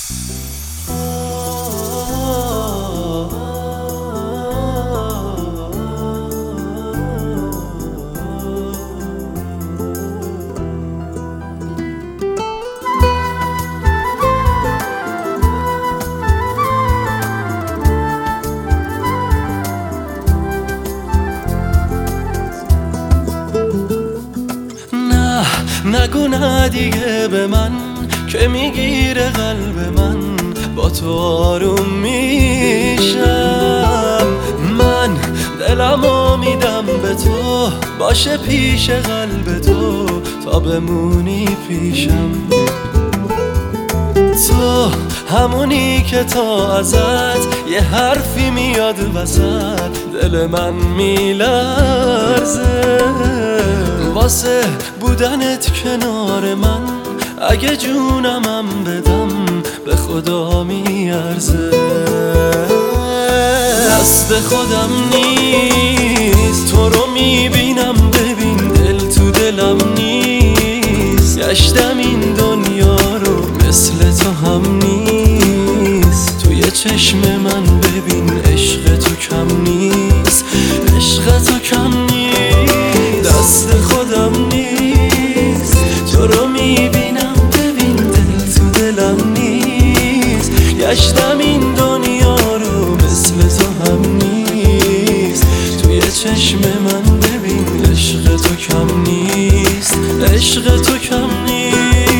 نگو نه دیگه به من که میگیره قلب من، با تو آروم میشم. من دلمو میدم به تو، باشه پیش قلب تو تا بمونی پیشم. تو همونی که تا ازت یه حرفی میاد وسط دل من میلرزه. واسه بودنت کنار من اگه جونمم بدم به خدا میارزه. دست خودم نیست تو رو میبینم، ببین دل تو دلم نیست. گشتم این دنیا رو مثل تو هم نیست. توی چشم من ببین عشق تو کم نیست، عشق تو کم نیست. دست خودم نیست تو رو میبینم، ببین دل تو دلم نیست. گشتم این دنیا رو مثل تو هم نیست. توی چشم من ببین عشق تو کم نیست، عشق تو کم نیست.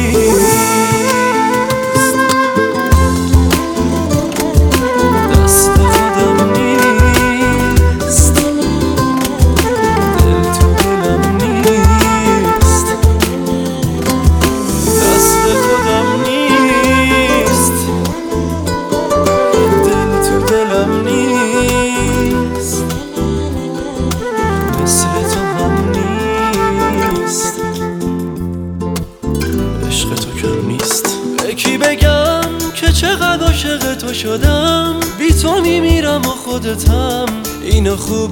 کی بگم که چقدر عاشق تو شدم، بی تو میمیرم و خودتم اینو خوب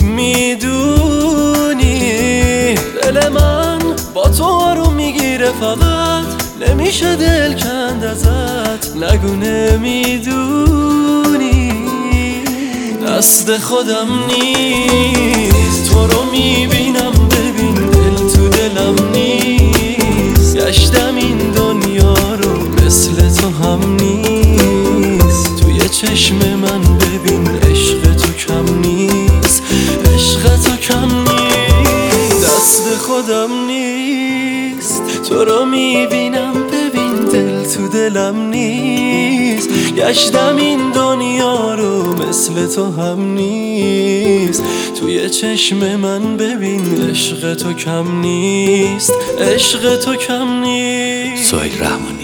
میدونی. دل من با تو آروم میگیره، فقط نمیشه دل کند ازت، نگو نمیدونی. دست خودم نیست تو رو میبینم، ببین دل تو دلم نیست. گشتم این دنیا رو مثل تو هم نیست. توی چشم من ببین عشق تو کم نیست، عشق تو کم نیست. دست خودم نیست تو رو میبینم، ببین دل تو دلم نیست. گشتم این دنیا رو مثل تو هم نیست. توی چشم من ببین عشق تو کم نیست، عشق تو کم نیست. سهیل رحمانی.